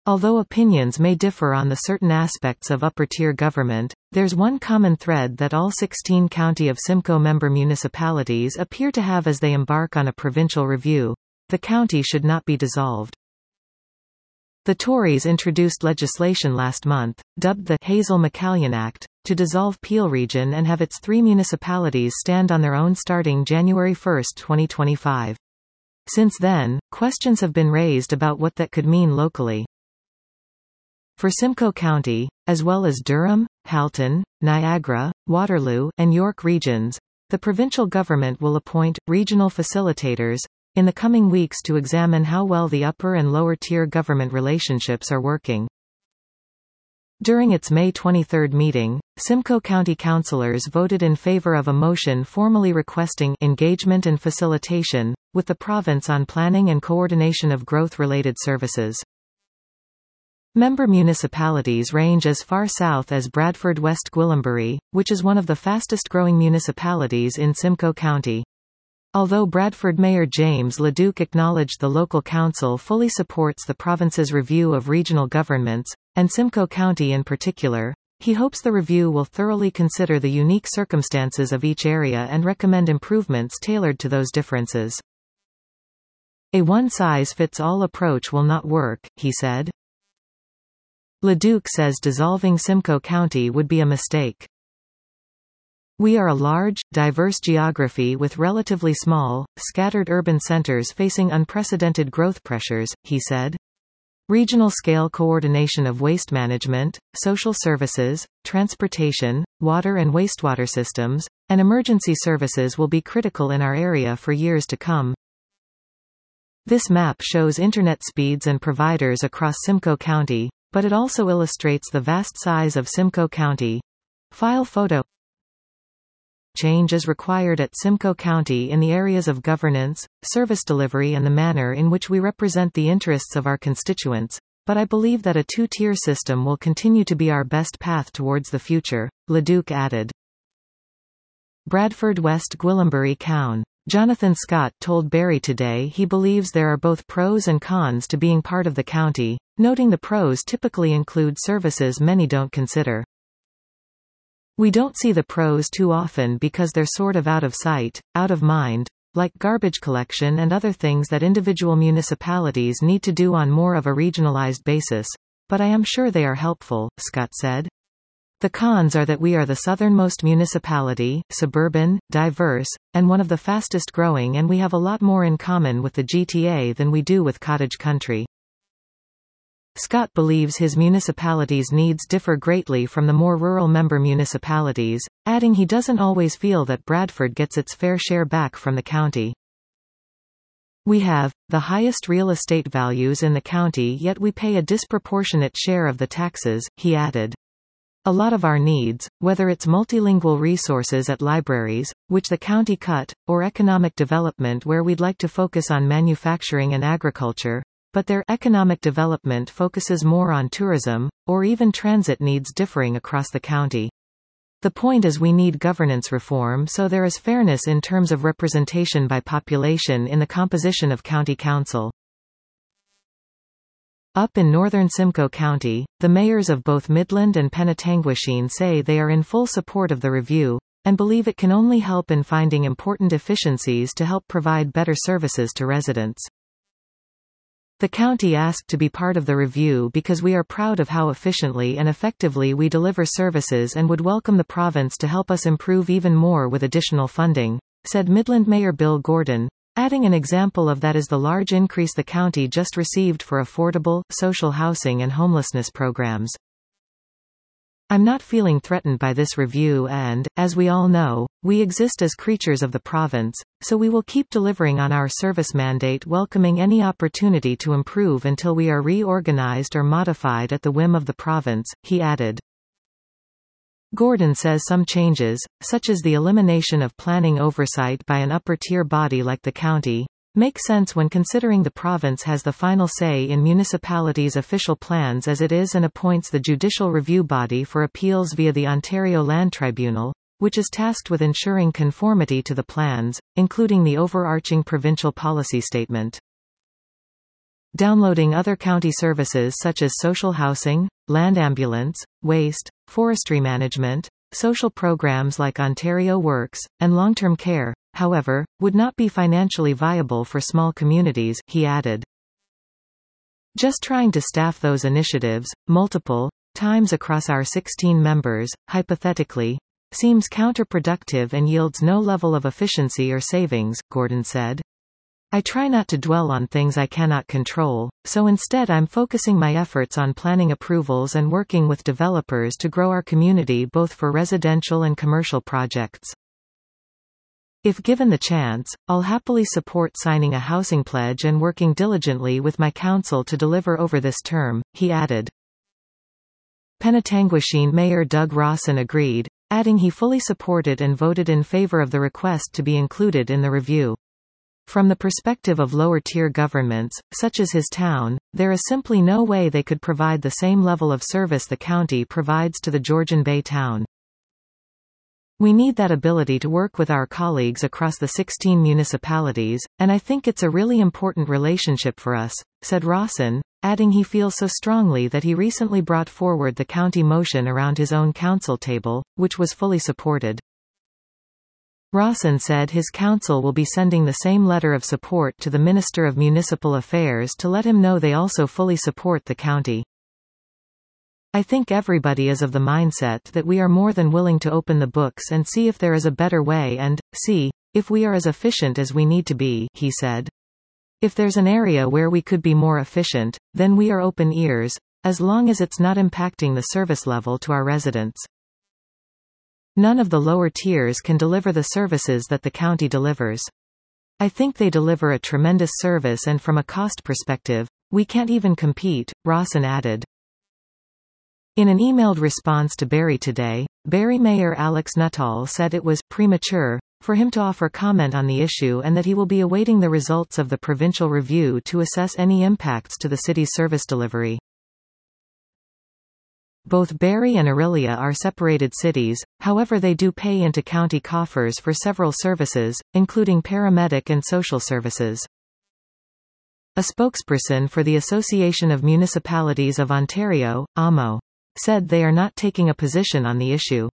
Although opinions may differ on the certain aspects of upper-tier government, there's one common thread that all 16 County of Simcoe member municipalities appear to have as they embark on a provincial review: the county should not be dissolved. The Tories introduced legislation last month, dubbed the Hazel-McCallion Act, to dissolve Peel Region and have its 3 municipalities stand on their own starting January 1, 2025. Since then, questions have been raised about what that could mean locally. For Simcoe County, as well as Durham, Halton, Niagara, Waterloo, and York regions, the provincial government will appoint regional facilitators in the coming weeks to examine how well the upper and lower tier government relationships are working. During its May 23 meeting, Simcoe County councillors voted in favour of a motion formally requesting engagement and facilitation with the province on planning and coordination of growth-related services. Member municipalities range as far south as Bradford West Gwillimbury, which is one of the fastest-growing municipalities in Simcoe County. Although Bradford Mayor James LeDuc acknowledged the local council fully supports the province's review of regional governments, and Simcoe County in particular, he hopes the review will thoroughly consider the unique circumstances of each area and recommend improvements tailored to those differences. A one-size-fits-all approach will not work, he said. LeDuc says dissolving Simcoe County would be a mistake. We are a large, diverse geography with relatively small, scattered urban centers facing unprecedented growth pressures, he said. Regional-scale coordination of waste management, social services, transportation, water and wastewater systems, and emergency services will be critical in our area for years to come. This map shows internet speeds and providers across Simcoe County, but it also illustrates the vast size of Simcoe County. File photo. Change is required at Simcoe County in the areas of governance, service delivery and the manner in which we represent the interests of our constituents, but I believe that a two-tier system will continue to be our best path towards the future, LeDuc added. Bradford West Gwillimbury Coun. Jonathan Scott told Barry Today he believes there are both pros and cons to being part of the county, noting the pros typically include services many don't consider. We don't see the pros too often because they're sort of out of sight, out of mind, like garbage collection and other things that individual municipalities need to do on more of a regionalized basis, but I am sure they are helpful, Scott said. The cons are that we are the southernmost municipality, suburban, diverse, and one of the fastest growing, and we have a lot more in common with the GTA than we do with cottage country. Scott believes his municipality's needs differ greatly from the more rural member municipalities, adding he doesn't always feel that Bradford gets its fair share back from the county. We have the highest real estate values in the county, yet we pay a disproportionate share of the taxes, he added. A lot of our needs, whether it's multilingual resources at libraries, which the county cut, or economic development where we'd like to focus on manufacturing and agriculture, but their economic development focuses more on tourism, or even transit needs differing across the county. The point is we need governance reform so there is fairness in terms of representation by population in the composition of county council. Up in northern Simcoe County, the mayors of both Midland and Penetanguishene say they are in full support of the review, and believe it can only help in finding important efficiencies to help provide better services to residents. The county asked to be part of the review because we are proud of how efficiently and effectively we deliver services and would welcome the province to help us improve even more with additional funding, said Midland Mayor Bill Gordon, adding an example of that is the large increase the county just received for affordable, social housing and homelessness programs. I'm not feeling threatened by this review and, as we all know, we exist as creatures of the province, so we will keep delivering on our service mandate, welcoming any opportunity to improve until we are reorganized or modified at the whim of the province, he added. Gordon says some changes, such as the elimination of planning oversight by an upper-tier body like the county, make sense when considering the province has the final say in municipalities' official plans as it is and appoints the judicial review body for appeals via the Ontario Land Tribunal, which is tasked with ensuring conformity to the plans, including the overarching provincial policy statement. downloading other county services such as social housing, land ambulance, waste, forestry management, social programs like Ontario Works, and long-term care, however, would not be financially viable for small communities, he added. Just trying to staff those initiatives, multiple times across our 16 members, hypothetically, seems counterproductive and yields no level of efficiency or savings, Gordon said. I try not to dwell on things I cannot control, so instead I'm focusing my efforts on planning approvals and working with developers to grow our community both for residential and commercial projects. If given the chance, I'll happily support signing a housing pledge and working diligently with my council to deliver over this term, he added. Penetanguishene Mayor Doug Rawson agreed, adding he fully supported and voted in favor of the request to be included in the review. From the perspective of lower-tier governments, such as his town, there is simply no way they could provide the same level of service the county provides to the Georgian Bay town. We need that ability to work with our colleagues across the 16 municipalities, and I think it's a really important relationship for us, said Rawson, adding he feels so strongly that he recently brought forward the county motion around his own council table, which was fully supported. Rawson said his council will be sending the same letter of support to the Minister of Municipal Affairs to let him know they also fully support the county. I think everybody is of the mindset that we are more than willing to open the books and see if there is a better way and, see, if we are as efficient as we need to be, he said. If there's an area where we could be more efficient, then we are open ears, as long as it's not impacting the service level to our residents. None of the lower tiers can deliver the services that the county delivers. I think they deliver a tremendous service and from a cost perspective, we can't even compete, Rawson added. In an emailed response to Barrie today, Barrie Mayor Alex Nuttall said it was premature for him to offer comment on the issue and that he will be awaiting the results of the provincial review to assess any impacts to the city's service delivery. Both Barrie and Orillia are separated cities, however they do pay into county coffers for several services, including paramedic and social services. A spokesperson for the Association of Municipalities of Ontario, AMO, said they are not taking a position on the issue.